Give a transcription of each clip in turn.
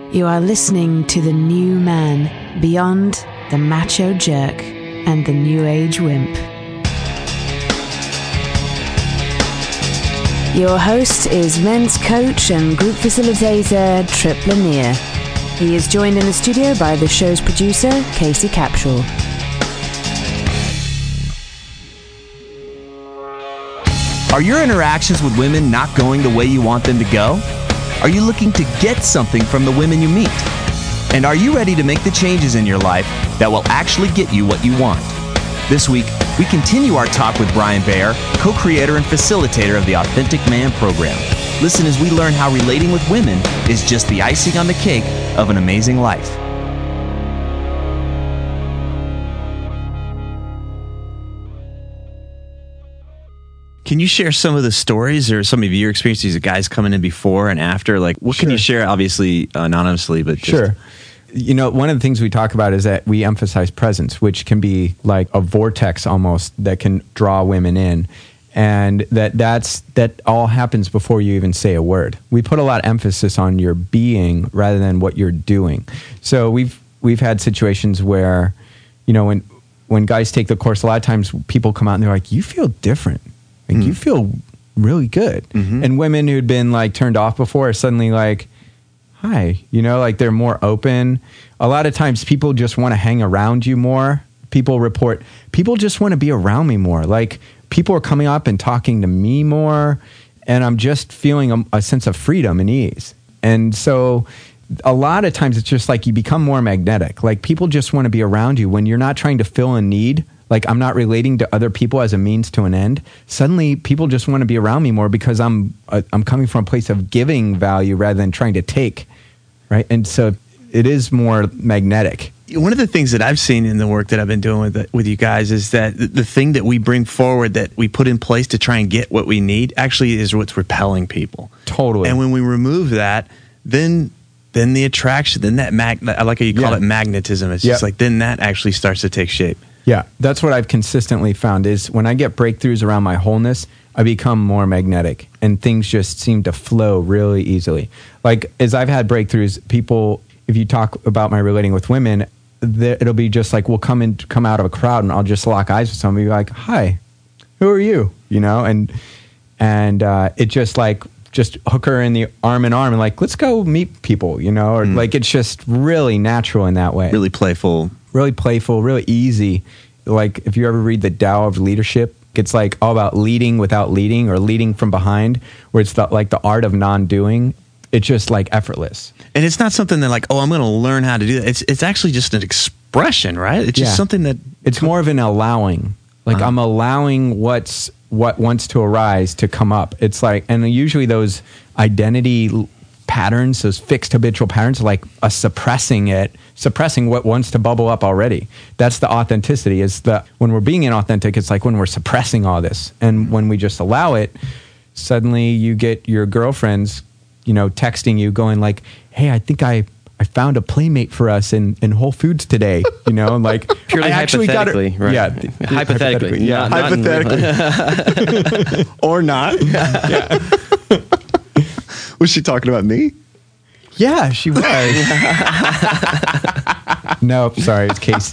You are listening to The New Man, beyond the macho jerk and the new age wimp. Your host is men's coach and group facilitator Trip Lanier. He is joined in the studio by the show's producer, Casey Capshaw. Are your interactions with women not going the way you want them to go? Are you looking to get something from the women you meet? And are you ready to make the changes in your life that will actually get you what you want? This week, we continue our talk with Brian Bayer, co-creator and facilitator of the Authentic Man program. Listen as we learn how relating with women is just the icing on the cake of an amazing life. Can you share some of the stories or some of your experiences of guys coming in before and after? Like, what can you share, obviously, anonymously, but just... Sure. You know, one of the things we talk about is that we emphasize presence, which can be like a vortex almost that can draw women in. And that all happens before you even say a word. We put a lot of emphasis on your being rather than what you're doing. So we've had situations where, you know, when guys take the course, a lot of times people come out and they're like, you feel different. Like, you feel really good. Mm-hmm. And women who'd been like turned off before are suddenly like, hi, you know, like they're more open. A lot of times people just want to hang around you more. People report, people just want to be around me more. Like, people are coming up and talking to me more. And I'm just feeling a sense of freedom and ease. And so a lot of times it's just like you become more magnetic. Like, people just want to be around you when you're not trying to fill a need. Like, I'm not relating to other people as a means to an end. Suddenly, people just want to be around me more because I'm coming from a place of giving value rather than trying to take, right? And so it is more magnetic. One of the things that I've seen in the work that I've been doing with you guys is that the thing that we bring forward that we put in place to try and get what we need actually is what's repelling people. Totally. And when we remove that, then the attraction, then that I like how you call it magnetism. It's just like, then that actually starts to take shape. Yeah, that's what I've consistently found is when I get breakthroughs around my wholeness, I become more magnetic and things just seem to flow really easily. Like, as I've had breakthroughs, people, if you talk about my relating with women, it'll be just like, we'll come out of a crowd and I'll just lock eyes with somebody like, hi, who are you? You know, and it just like, just hook her in the arm in arm and like, let's go meet people, you know, or like, it's just really natural in that way. Really playful, really easy. Like, if you ever read the Tao of Leadership, it's like all about leading without leading or leading from behind, where it's like the art of non-doing. It's just like effortless. And it's not something that like, oh, I'm going to learn how to do that. It's actually just an expression, right? It's just something that... It's more of an allowing. Like, I'm allowing what wants to arise to come up. It's like, and usually those identity patterns, those fixed habitual patterns, like suppressing what wants to bubble up already. That's the authenticity. When we're being inauthentic, it's like when we're suppressing all this. And when we just allow it, suddenly you get your girlfriends, you know, texting you going like, hey, I think I found a playmate for us in Whole Foods today, you know, and like purely hypothetically, right? Yeah, hypothetically, yeah, hypothetically, or not. Yeah. Was she talking about me? Yeah, she was. No, sorry, it's Casey.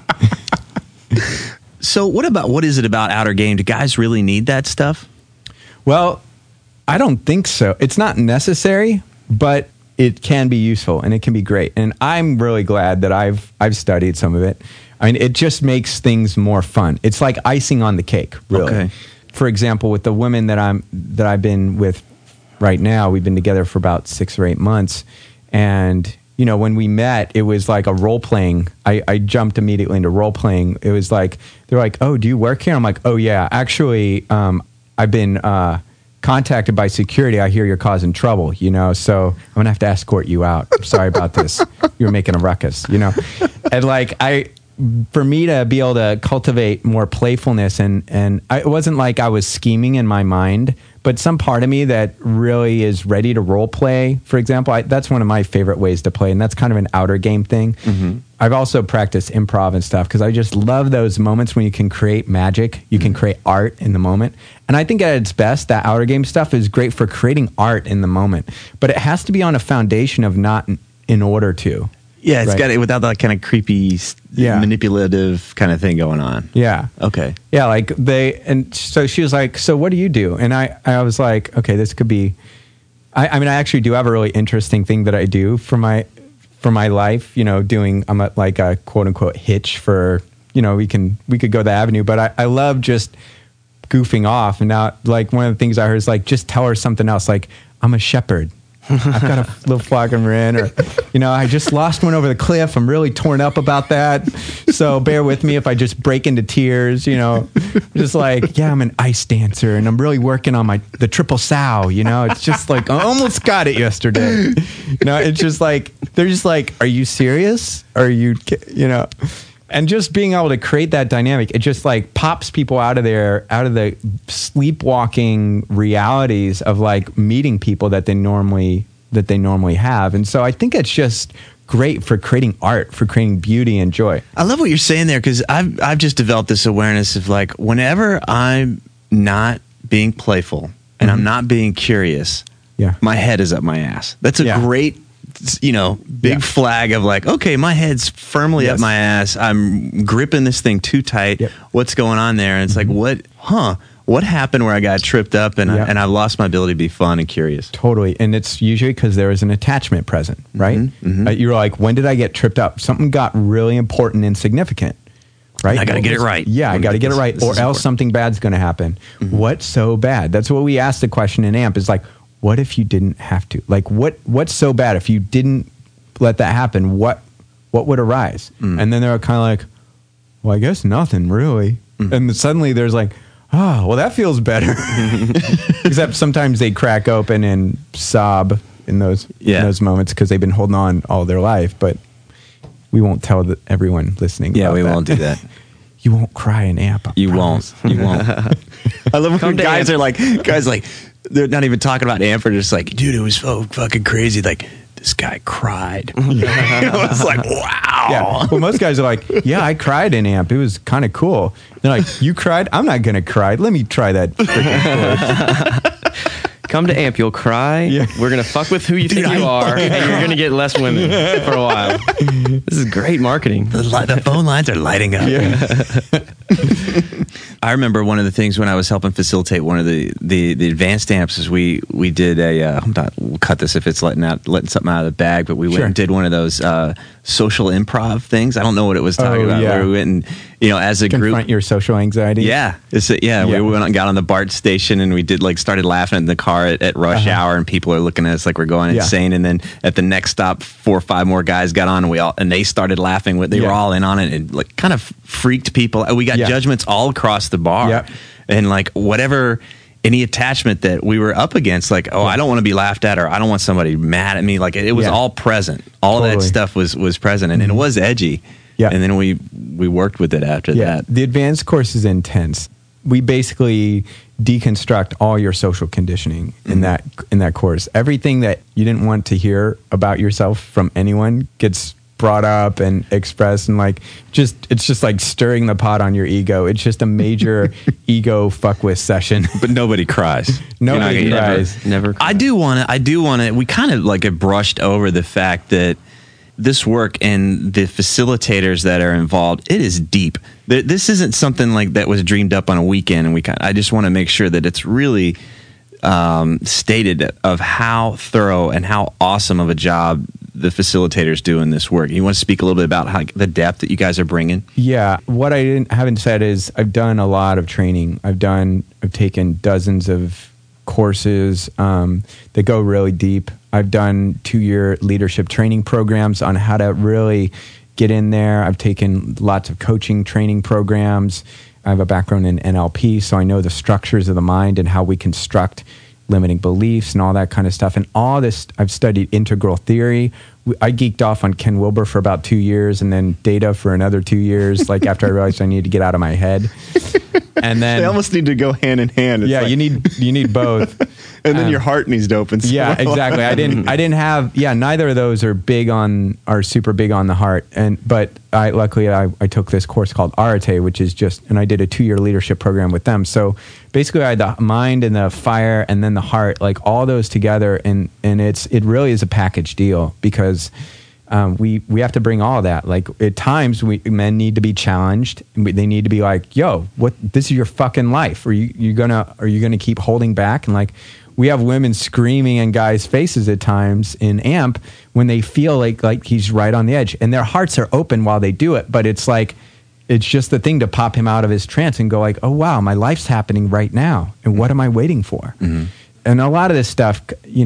So what is it about Outer Game? Do guys really need that stuff? Well, I don't think so. It's not necessary, but it can be useful and it can be great. And I'm really glad that I've studied some of it. I mean, it just makes things more fun. It's like icing on the cake, really. Okay. For example, with the women that I've been with right now, we've been together for about 6 or 8 months. And, you know, when we met, it was like a role playing. I jumped immediately into role playing. It was like, they're like, oh, do you work here? I'm like, oh, yeah. Actually, I've been contacted by security. I hear you're causing trouble, you know, so I'm going to have to escort you out. I'm sorry about this. You're making a ruckus, you know. And like, for me to be able to cultivate more playfulness and it wasn't like I was scheming in my mind, but some part of me that really is ready to role play, for example, that's one of my favorite ways to play, and that's kind of an outer game thing. Mm-hmm. I've also practiced improv and stuff because I just love those moments when you can create magic, you can create art in the moment. And I think at its best, that outer game stuff is great for creating art in the moment, but it has to be on a foundation of not in order to. Yeah, it's got it without that kind of creepy, manipulative kind of thing going on. Yeah. Okay. Yeah, and so she was like, so what do you do? And I was like, okay, this could be, I mean, I actually do have a really interesting thing that I do for my life, I'm at like a quote unquote hitch for, we could go the avenue, but I love just goofing off. And now, like, one of the things I heard is like, just tell her something else. Like, I'm a shepherd. I've got a little flock of Marin, or, I just lost one over the cliff. I'm really torn up about that. So bear with me if I just break into tears, just like, I'm an ice dancer and I'm really working on the triple sow, it's just like, I almost got it yesterday. It's just like, they're just like, are you serious? Are you, and just being able to create that dynamic, it just like pops people out of the sleepwalking realities of like meeting people that they normally have. And so I think it's just great for creating art, for creating beauty and joy. I love what you're saying there, because I've just developed this awareness of like, whenever I'm not being playful and I'm not being curious, my head is up my ass. That's a great big flag of like, okay, my head's firmly up my ass. I'm gripping this thing too tight. Yep. What's going on there? And it's like, what happened where I got tripped up and I lost my ability to be fun and curious? Totally. And it's usually because there is an attachment present, right? You're like, when did I get tripped up? Something got really important and significant. Right? I got to get it right. Yeah, I got to get it right, or else something bad's going to happen. What's so bad? That's what we asked the question in AMP, is like, what if you didn't have to? Like, what's so bad if you didn't let that happen? What would arise? And then they're kind of like, well, I guess nothing really. And suddenly there's like, oh, well, that feels better. Except sometimes they crack open and sob in those moments because they've been holding on all their life. But we won't tell everyone listening. Yeah, we won't do that. You won't cry in AMP. You won't. I love when guys are like, they're not even talking about AMP. They're just like, dude, it was so fucking crazy. Like, this guy cried. I was like, wow. Yeah. Well, most guys are like, yeah, I cried in AMP. It was kind of cool. They're like, you cried? I'm not going to cry. Let me try that freaking course. Come to AMP, you'll cry. Yeah. We're going to fuck with who you think you are, and you're going to get less women for a while. This is great marketing. The phone lines are lighting up. Yeah. I remember one of the things when I was helping facilitate one of the advanced AMPs is we did we'll cut this if it's letting something out of the bag, but we went and did one of those social improv things. I don't know what it was talking about. Where we went and, as a group. Confront your social anxiety. Yeah. We went and got on the BART station and we did started laughing in the car at rush hour, and people are looking at us like we're going insane. And then at the next stop, 4 or 5 more guys got on and they started laughing. They were all in on it and kind of freaked people. We got judgments all across the bar and whatever, any attachment that we were up against, I don't want to be laughed at, or I don't want somebody mad at me. It was all present. All of that stuff was present, and it was edgy. Yeah. And then we worked with it after that. The advanced course is intense. We basically deconstruct all your social conditioning in that course. Everything that you didn't want to hear about yourself from anyone gets brought up and expressed, and it's just like stirring the pot on your ego. It's just a major ego fuck with session. But nobody cries. Nobody cries. Never cries. I do want to, we kind of have brushed over the fact that this work and the facilitators that are involved, it is deep. This isn't something that was dreamed up on a weekend, and I just want to make sure that it's really stated of how thorough and how awesome of a job the facilitators do in this work. You want to speak a little bit about the depth that you guys are bringing? Yeah. What I haven't said is I've done a lot of training. I've taken dozens of courses that go really deep. I've done 2-year leadership training programs on how to really get in there. I've taken lots of coaching training programs. I have a background in NLP, so I know the structures of the mind and how we construct limiting beliefs and all that kind of stuff. And all this, I've studied integral theory. I geeked off on Ken Wilber for about 2 years, and then data for another 2 years, after I realized I needed to get out of my head. And then they almost need to go hand in hand. It's like, you need both. And then your heart needs to open. Yeah, exactly. I didn't have, neither of those are super big on the heart. But luckily I took this course called Arete, which is and I did a 2-year leadership program with them. So basically I had the mind and the fire and then the heart, like all those together. And it really is a package deal because we have to bring all of that. Like at times men need to be challenged. They need to be like, yo, this is your fucking life. Are you gonna keep holding back? And like, we have women screaming in guys' faces at times in AMP when they feel like he's right on the edge and their hearts are open while they do it. But it's like, it's just the thing to pop him out of his trance and go like, oh wow, my life's happening right now. And what am I waiting for? Mm-hmm. And a lot of this stuff,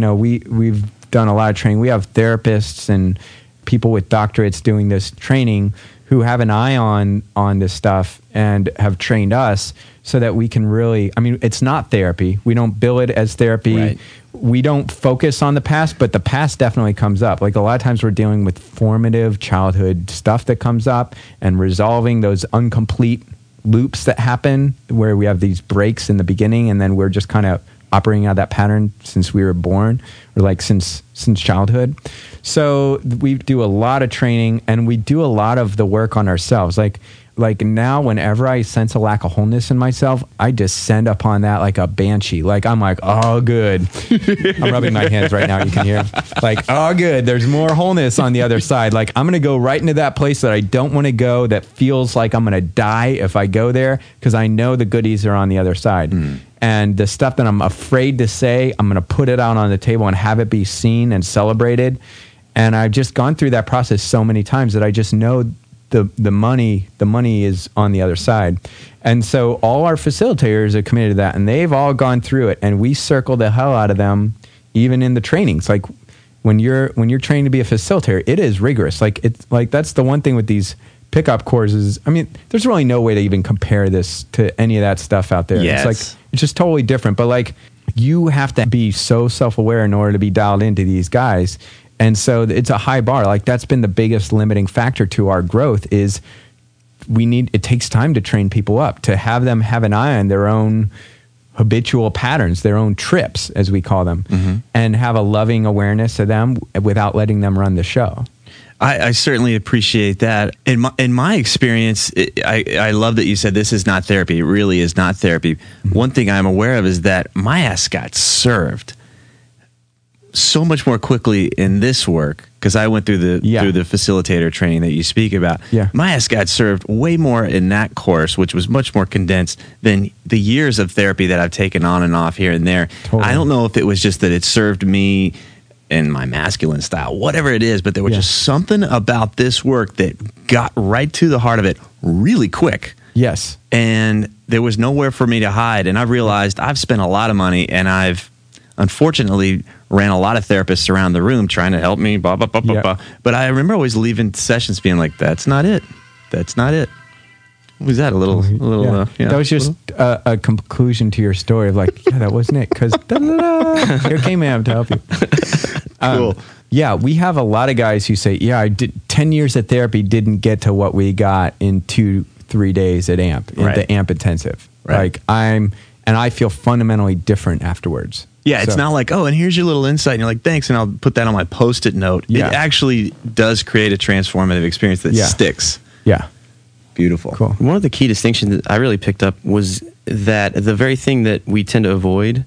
we've done a lot of training. We have therapists and people with doctorates doing this training who have an eye on this stuff and have trained us so that we can really, it's not therapy. We don't bill it as therapy. Right. We don't focus on the past, but the past definitely comes up. Like a lot of times we're dealing with formative childhood stuff that comes up and resolving those incomplete loops that happen where we have these breaks in the beginning and then we're just kind of operating out of that pattern since we were born or like since childhood. So we do a lot of training and we do a lot of the work on ourselves. Like now, whenever I sense a lack of wholeness in myself, I descend upon that like a banshee. Like I'm like, oh, good. I'm rubbing my hands right now. You can hear. Like, oh, good. There's more wholeness on the other side. Like I'm going to go right into that place that I don't want to go. That feels like I'm going to die if I go there because I know the goodies are on the other side. Mm. And the stuff that I'm afraid to say, I'm going to put it out on the table and have it be seen and celebrated. And I've just gone through that process so many times that I just know the money is on the other side. And so all our facilitators are committed to that and they've all gone through it and we circle the hell out of them even in the trainings. Like when you're trained to be a facilitator, it is rigorous. Like it's like that's the one thing with these pickup courses. There's really no way to even compare this to any of that stuff out there. Yes. It's like it's just totally different. But like you have to be so self-aware in order to be dialed into these guys. And so it's a high bar. Like that's been the biggest limiting factor to our growth is it takes time to train people up, to have them have an eye on their own habitual patterns, their own trips, as we call them, mm-hmm. and have a loving awareness of them without letting them run the show. I certainly appreciate that. In my experience, I love that you said this is not therapy. It really is not therapy. Mm-hmm. One thing I'm aware of is that my ass got served so much more quickly in this work because I went through the facilitator training that you speak about. Yeah. My ass got served way more in that course, which was much more condensed than the years of therapy that I've taken on and off here and there. Totally. I don't know if it was just that it served me in my masculine style, whatever it is, but there was just something about this work that got right to the heart of it really quick. Yes. And there was nowhere for me to hide. And I realized I've spent a lot of money and I've unfortunately ran a lot of therapists around the room trying to help me, blah, blah, blah, blah, blah. But I remember always leaving sessions being like, that's not it. That's not it. Was that a little? That was just a conclusion to your story of like, that wasn't it. Because here came Am to help you. Cool. We have a lot of guys who say, I did 10 years of therapy didn't get to what we got in 2-3 days at AMP, in the AMP intensive. Right. Like I feel fundamentally different afterwards. Yeah, it's not like, and here's your little insight, and you're like, thanks, and I'll put that on my Post-it note. Yeah. It actually does create a transformative experience that sticks. Yeah. Beautiful. Cool. One of the key distinctions that I really picked up was that the very thing that we tend to avoid,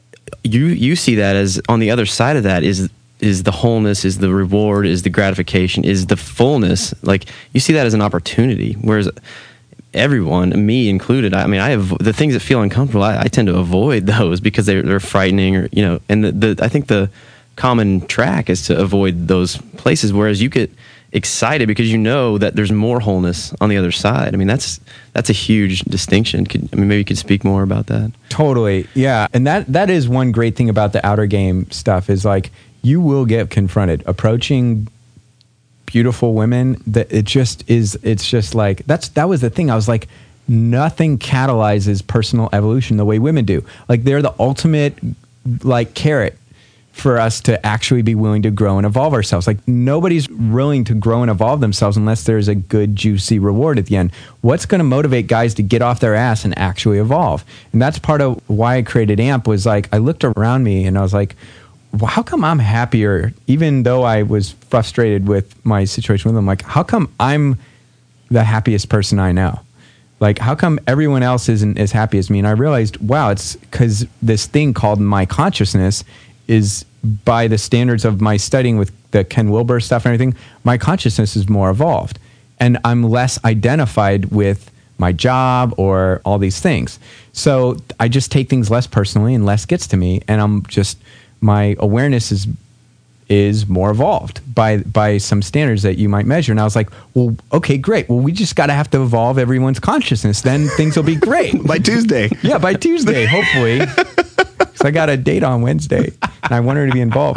you see that as on the other side of that is the wholeness, is the reward, is the gratification, is the fullness. Like you see that as an opportunity, whereas everyone, me included, I have the things that feel uncomfortable. I tend to avoid those because they're frightening, or and I think the common track is to avoid those places. Whereas you get excited because you know that there's more wholeness on the other side. That's a huge distinction. Maybe you could speak more about that. Totally, yeah. And that is one great thing about the outer game stuff is like you will get confronted approaching beautiful women. That it's just like that was the thing. I was like, nothing catalyzes personal evolution the way women do. Like they're the ultimate like carrot for us to actually be willing to grow and evolve ourselves. Like nobody's willing to grow and evolve themselves unless there's a good, juicy reward at the end. What's going to motivate guys to get off their ass and actually evolve? And that's part of why I created AMP was like, I looked around me and I was like, well, how come I'm happier, even though I was frustrated with my situation with them? Like, how come I'm the happiest person I know? Like, how come everyone else isn't as happy as me? And I realized, wow, it's because this thing called my consciousness is, by the standards of my studying with the Ken Wilber stuff and everything, my consciousness is more evolved. And I'm less identified with my job or all these things. So I just take things less personally and less gets to me. And my awareness is more evolved by some standards that you might measure. And I was like, well, okay, great. Well, we just have to evolve everyone's consciousness. Then things will be great. By Tuesday. Yeah, by Tuesday, hopefully. So I got a date on Wednesday, and I want her to be involved.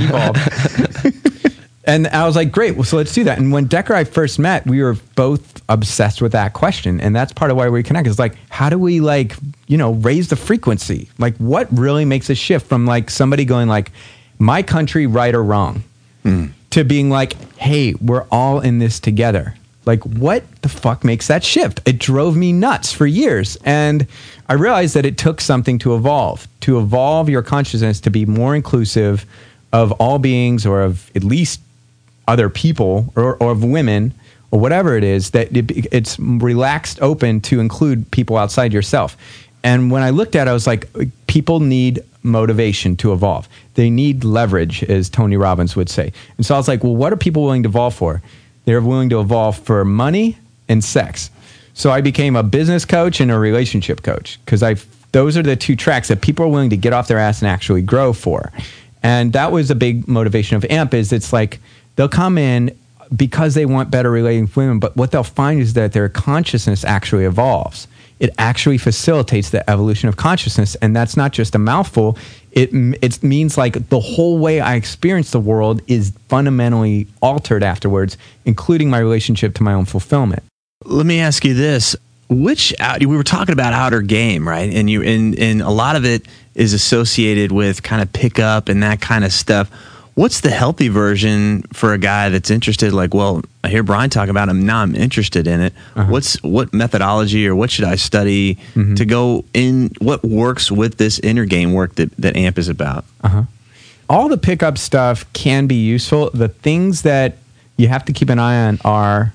And I was like, great, well, so let's do that. And when Decker and I first met, we were both obsessed with that question. And that's part of why we connect. Is like, how do we raise the frequency? Like, what really makes a shift from like somebody going like, my country, right or wrong, to being like, hey, we're all in this together. Like, what the fuck makes that shift? It drove me nuts for years. And I realized that it took something to evolve your consciousness to be more inclusive of all beings, or of at least other people, or of women, or whatever it is, that it's relaxed open to include people outside yourself. And when I looked at it, I was like, people need motivation to evolve. They need leverage, as Tony Robbins would say. And so I was like, well, what are people willing to evolve for? They're willing to evolve for money and sex. So I became a business coach and a relationship coach, because those are the two tracks that people are willing to get off their ass and actually grow for. And that was a big motivation of AMP. Is it's like they'll come in because they want better relating with women, but what they'll find is that their consciousness actually evolves. It actually facilitates the evolution of consciousness. And that's not just a mouthful. It means like the whole way I experience the world is fundamentally altered afterwards, including my relationship to my own fulfillment. Let me ask you this. We were talking about outer game, right? And a lot of it is associated with kind of pickup and that kind of stuff. What's the healthy version for a guy that's interested? Like, well, I hear Brian talk about him. Now I'm interested in it. What methodology or what should I study to go in? What works with this inner game work that AMP is about? All the pickup stuff can be useful. The things that you have to keep an eye on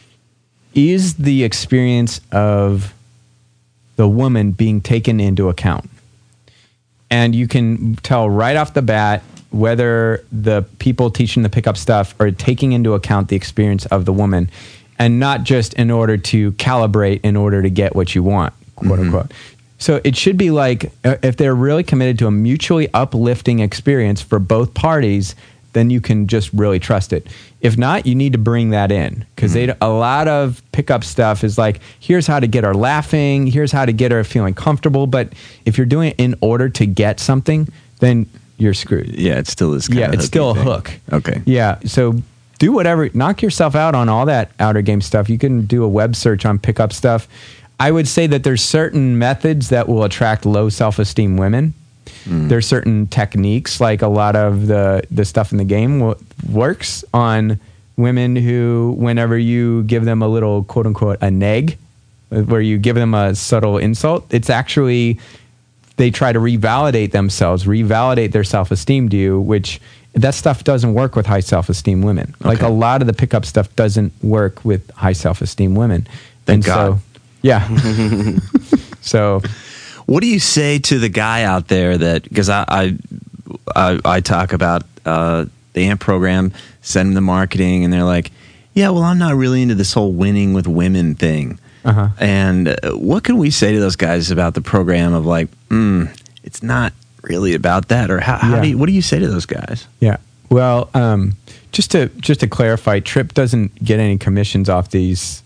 is the experience of the woman being taken into account. And you can tell right off the bat whether the people teaching the pickup stuff are taking into account the experience of the woman, and not just in order to calibrate in order to get what you want, quote unquote. So it should be like, if they're really committed to a mutually uplifting experience for both parties, then you can just really trust it. If not, you need to bring that in, because a lot of pickup stuff is like, here's how to get her laughing, here's how to get her feeling comfortable. But if you're doing it in order to get something, then you're screwed. Yeah, it still is. It's still a hook. Okay. Yeah. So do whatever, knock yourself out on all that outer game stuff. You can do a web search on pickup stuff. I would say that there's certain methods that will attract low self-esteem women. There's certain techniques, like a lot of the stuff in the game works on women who, whenever you give them a little, quote unquote, a neg, where you give them a subtle insult, it's actually, they try to revalidate themselves, revalidate their self-esteem to you, which that stuff doesn't work with high self-esteem women. Okay. Like a lot of the pickup stuff doesn't work with high self-esteem women. Thank God. So, yeah. So what do you say to the guy out there that, because I talk about the AMP program, send them the marketing, and they're like, yeah, well, I'm not really into this whole winning with women thing. And what can we say to those guys about the program of like, it's not really about that? Or what do you say to those guys? Yeah. Well, just to clarify, Tripp doesn't get any commissions off these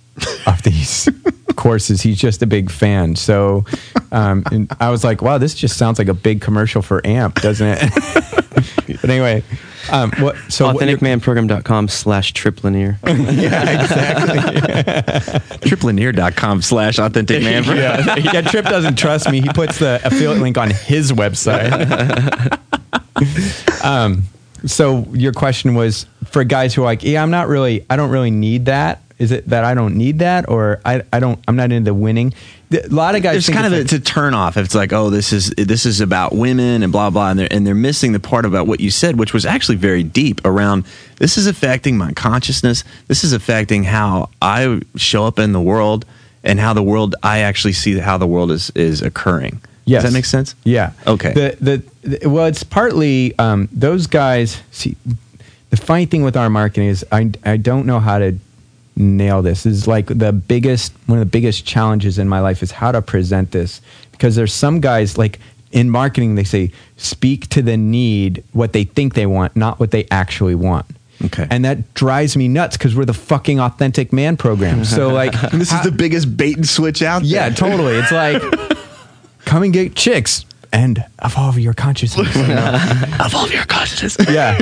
courses. He's just a big fan. So and I was like, wow, this just sounds like a big commercial for AMP, doesn't it? But anyway, AuthenticManProgram.com/TrippLanier. Yeah, exactly. TrippLanier.com/AuthenticManProgram. Yeah, Tripp doesn't trust me. He puts the affiliate link on his website. So your question was for guys who are like, yeah, I don't really need that. Is it that I don't need that, or I'm not into winning? A lot of guys. It's kind of it's a turn off. It's like, oh, this is about women and blah blah, and they're missing the part about what you said, which was actually very deep. Around this is affecting my consciousness. This is affecting how I show up in the world and how the world I actually see how the world is occurring. Yes. Does that make sense? Yeah. Okay. Well, it's partly those guys. See, the funny thing with our marketing is I don't know how to nail this. Is like one of the biggest challenges in my life is how to present this, because there's some guys like in marketing they say speak to the need, what they think they want, not what they actually want. Okay. And that drives me nuts because we're the fucking Authentic Man program. So like this is the biggest bait and switch out there. Yeah, totally. It's like come and get chicks and evolve your consciousness. Evolve your consciousness. Yeah.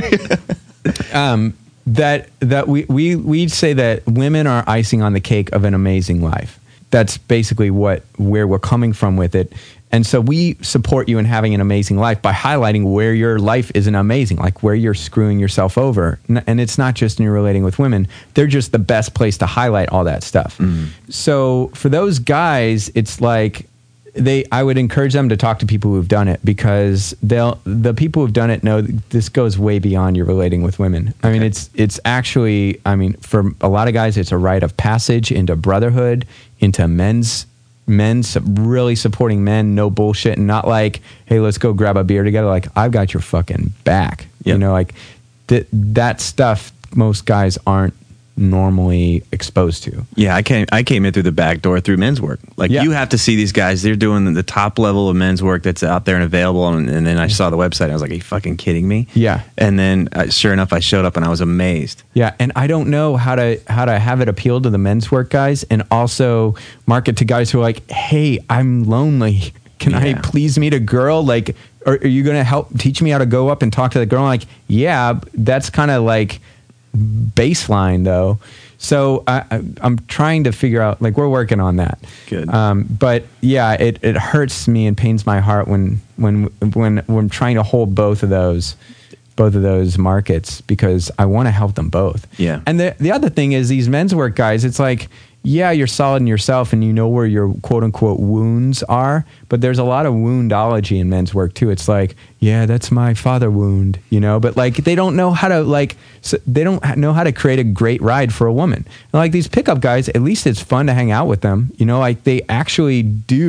That we say that women are icing on the cake of an amazing life. That's basically where we're coming from with it. And so we support you in having an amazing life by highlighting where your life isn't amazing, like where you're screwing yourself over. And it's not just in your relating with women. They're just the best place to highlight all that stuff. So for those guys, it's like I would encourage them to talk to people who've done it, because the people who've done it know this goes way beyond your relating with women. I mean, it's actually, for a lot of guys, it's a rite of passage into brotherhood, into men's really supporting men, no bullshit, and not like, hey, let's go grab a beer together. Like, I've got your fucking back. Yep. You know, like that stuff most guys aren't normally exposed to. Yeah, I came in through the back door through men's work. Like, you have to see these guys. They're doing the top level of men's work that's out there and available. And then I saw the website. And I was like, are you fucking kidding me? Yeah. And then sure enough, I showed up and I was amazed. Yeah, and I don't know how to have it appeal to the men's work guys and also market to guys who are like, hey, I'm lonely. Can I please meet a girl? Like, are you going to help teach me how to go up and talk to the girl? I'm like, yeah, that's kind of like baseline though. So I'm trying to figure out, like, we're working on that. Good. But yeah, it hurts me and pains my heart when I'm trying to hold both of those markets, because I want to help them both. Yeah. And the other thing is these men's work guys, it's like, yeah, you're solid in yourself and you know where your quote unquote wounds are, but there's a lot of woundology in men's work too. It's like, yeah, that's my father wound, you know, but like they don't know how to create a great ride for a woman. And like these pickup guys, at least it's fun to hang out with them, you know, like they're actually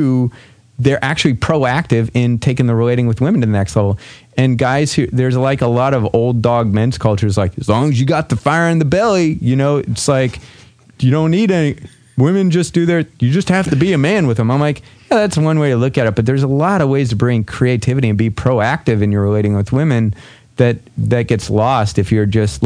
proactive in taking the relating with women to the next level. And guys there's like a lot of old dog men's cultures, like, as long as you got the fire in the belly, you know, it's like, you don't need any women, you just have to be a man with them. I'm like, yeah, that's one way to look at it, but there's a lot of ways to bring creativity and be proactive in your relating with women that gets lost if you're just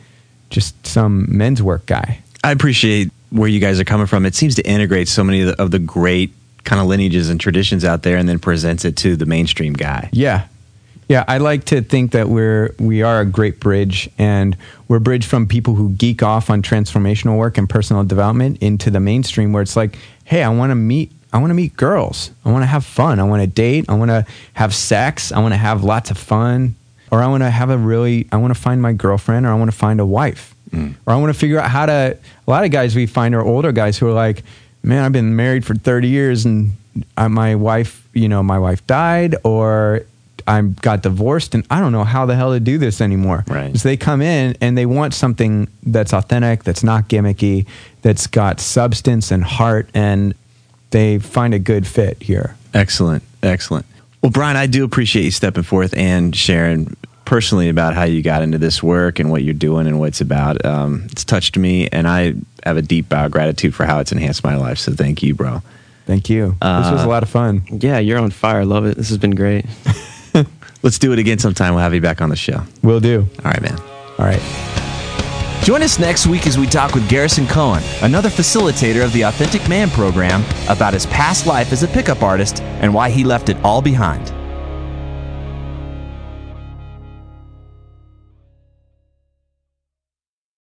some men's work guy. I appreciate where you guys are coming from. It seems to integrate so many of the great kind of lineages and traditions out there and then presents it to the mainstream guy. Yeah. Yeah, I like to think that we are a great bridge, and we're a bridge from people who geek off on transformational work and personal development into the mainstream, where it's like, hey, I want to meet girls. I want to have fun. I want to date. I want to have sex. I want to have lots of fun. Or I want to find my girlfriend, or I want to find a wife. Or I want to figure out a lot of guys we find are older guys who are like, man, I've been married for 30 years and my wife died, or I got divorced and I don't know how the hell to do this anymore. Right. So they come in and they want something that's authentic, that's not gimmicky, that's got substance and heart, and they find a good fit here. Excellent. Well, Brian, I do appreciate you stepping forth and sharing personally about how you got into this work and what you're doing and what it's about. It's touched me, and I have a deep bow of gratitude for how it's enhanced my life. So thank you, bro. Thank you. This was a lot of fun. Yeah, you're on fire. Love it. This has been great. Let's do it again sometime. We'll have you back on the show. Will do. All right, man. All right. Join us next week as we talk with Garrison Cohen, another facilitator of the Authentic Man program, about his past life as a pickup artist and why he left it all behind.